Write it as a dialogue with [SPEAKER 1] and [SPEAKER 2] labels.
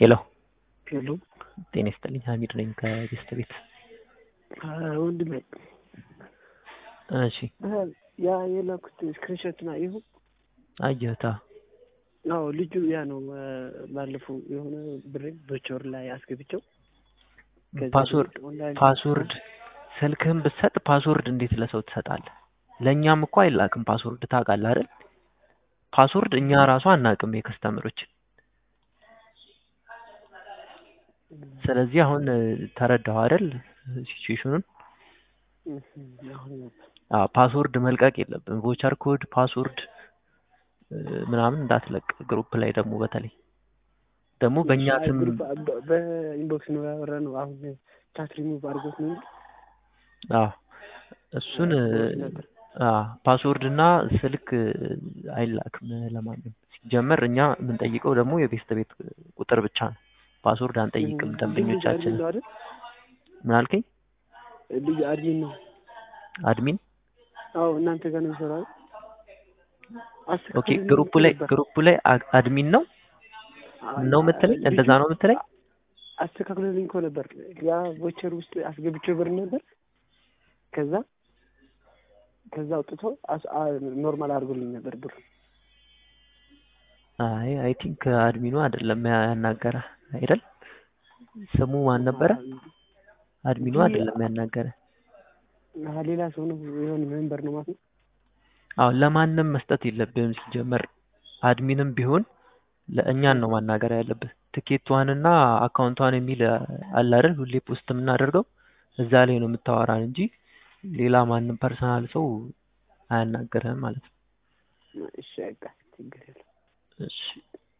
[SPEAKER 1] ሄሎ
[SPEAKER 2] ሄሎ
[SPEAKER 1] ጤና ይስጥልኝ ሀሚድ ነኝ ከጌስት ቤት።
[SPEAKER 2] ወንድሜ
[SPEAKER 1] እሺ
[SPEAKER 2] ያ የላኩት ስክሪንሾት ነው ይሁን
[SPEAKER 1] አየሁታ።
[SPEAKER 2] አዎ ልጁ ያ ነው ባለፈው የሆነ ብር በቾር ላይ አስገብቸው
[SPEAKER 1] ፓስወርድ ስልክህን ብትሰጥ ፓስወርድ እንዴት ለሰው ትሰጣለህ? ለኛም እኮ አይላክም ፓስወርድ ታውቃለህ አይደል? ፓስወርድ እኛ ራሱ አናውቅም የከስተመሮች። ስለዚህ አሁን ተረዳው አይደል ሲቹዌሽኑን? ፓስወርድ መልቀቅ የለብን። ቮቸር ኮድ ፓስወርድ ምናምን እንዳትለቅ ግሩፕ ላይ በተለይ ደግሞ በእኛ ስም
[SPEAKER 2] በኢንቦክስ ነው ያወራነው። አሁን ቻት ሪሙቭ አድርጎት ነው።
[SPEAKER 1] እሱን ፓስወርድ እና ስልክ አይላክም ለማንም። ሲጀመር እኛ የምንጠይቀው ደግሞ የቤስት ቤት ቁጥር ብቻ ነው። ፓስወርድ አንጠይቅም ደንበኞቻችን። ምን አልከኝ?
[SPEAKER 2] ልጅ አድሚን ነው።
[SPEAKER 1] አድሚን?
[SPEAKER 2] አዎ እናንተ ጋር ነው የሚሰራው።
[SPEAKER 1] ኦኬ ግሩፕ ላይ አድሚን ነው የምትለኝ? እንደዛ ነው የምትለኝ?
[SPEAKER 2] አስተካክሎልኝ እኮ ነበር። ያ ቮቸር ውስጥ አስገብቼው ብር ነበር። ከዛ አውጥቶ ኖርማል አድርጎልኝ ነበር ብር።
[SPEAKER 1] አይ ቲንክ አድሚኑ አይደለም ያናገረ አይደል? ስሙ ማን ነበረ? አድሚኑ አይደለም ያናገረ።
[SPEAKER 2] ሌላ ሰው ነው የሆነ ሜምበር ነው ማለት ነው።
[SPEAKER 1] አዎ ለማንም መስጠት የለብህም ሲጀመር። አድሚንም ቢሆን ለእኛን ነው ማናገር ያለብህ። ትኬቷንና አካውንቷን የሚል አለ አይደል? ሁሌ ፖስት የምናደርገው እዛ ላይ ነው የምታወራን እንጂ ሌላ ማንም ፐርሰናል ሰው አያናገርህም ማለት ነው።
[SPEAKER 2] እሺ በቃ ችግር የለም።
[SPEAKER 1] እሺ